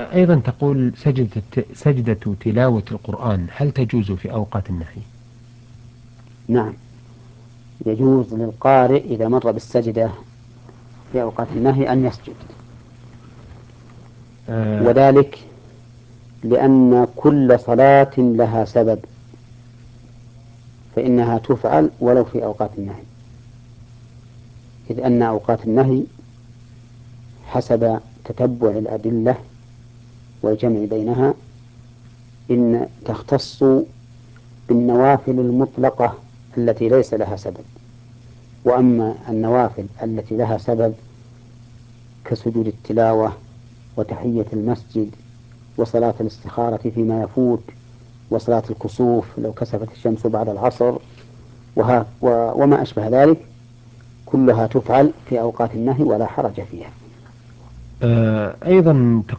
أيضا تقول سجدة تلاوة القرآن هل تجوز في أوقات النهي؟ نعم، يجوز للقارئ إذا مر بالسجدة في أوقات النهي أن يسجد، آه، وذلك لأن كل صلاة لها سبب، فإنها تفعل ولو في أوقات النهي، إذ أن أوقات النهي حسب تتبع الأدلة والجمع بينها إن تختص بالنوافل المطلقة التي ليس لها سبب. وأما النوافل التي لها سبب كسجود التلاوة وتحية المسجد وصلاة الاستخارة فيما يفوت وصلاة الكسوف لو كسفت الشمس بعد العصر وما أشبه ذلك، كلها تفعل في أوقات النهي ولا حرج فيها. أيضا